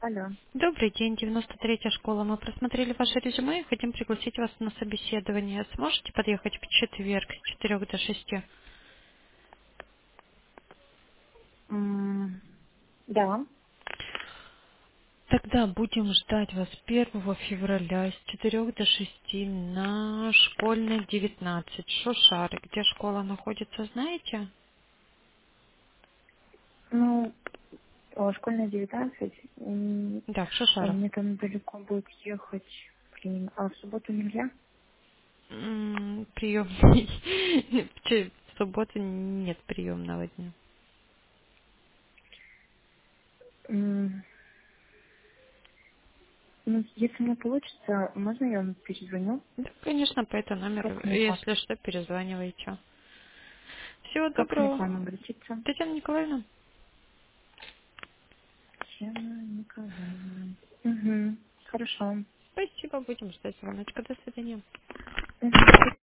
Алло. Добрый день, 93-я школа. Мы просмотрели ваше резюме и хотим пригласить вас на собеседование. Сможете подъехать в четверг с 4 до 6? М, Да. Тогда будем ждать вас 1 февраля с 4 до 6 на школьной 19, Шушары. Где школа находится, знаете? Ну, школьная 19. Да, в Шушарах. Мне там далеко будет ехать. Блин, а в субботу нельзя? Приемный. В субботу нет приемного дня. М, Ну, если не получится, можно я вам перезвоню? Да, конечно, по этому номеру. Как мне к вам? Если что, перезванивайте. Всего Как мне к доброго. вам обратиться? Татьяна Николаевна. Татьяна Николаевна. Угу. Хорошо. Спасибо, будем ждать звоночка. До свидания. Угу.